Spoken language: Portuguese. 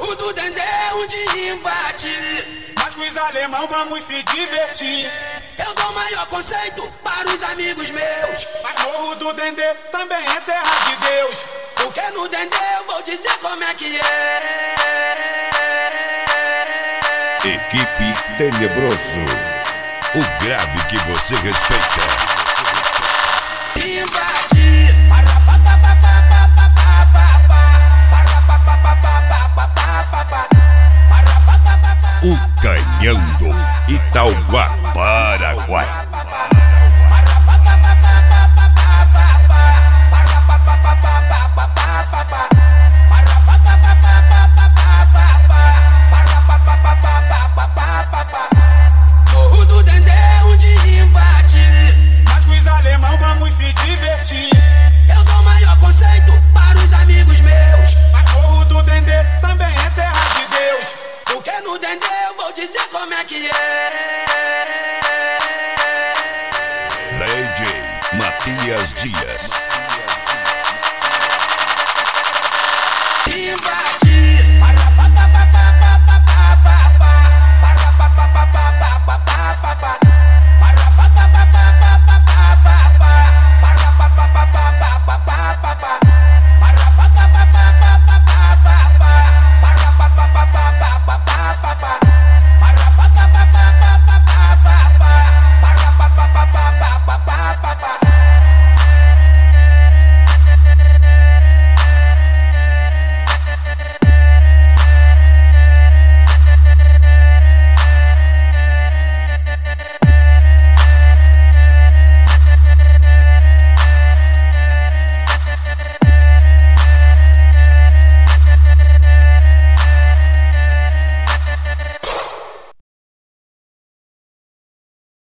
Morro do Dendê onde invade. Mas com os alemão vamos se divertir. Eu dou maior conceito para os amigos meus. Mas Morro do Dendê também é terra de Deus. Porque no Dendê eu vou dizer como é que é. Equipe Tenebroso, o grave que você respeita. Invadir. O Canhão do Itauguá, Paraguai. Morro do Dendê onde invade. Mas com os alemão vamos se divertir. Eu dou maior conceito para os amigos meus. Mas Morro do Dendê também é terra de Deus. Porque no Dendê eu vou dizer como é que é. DJ Matias Dias. Invadir.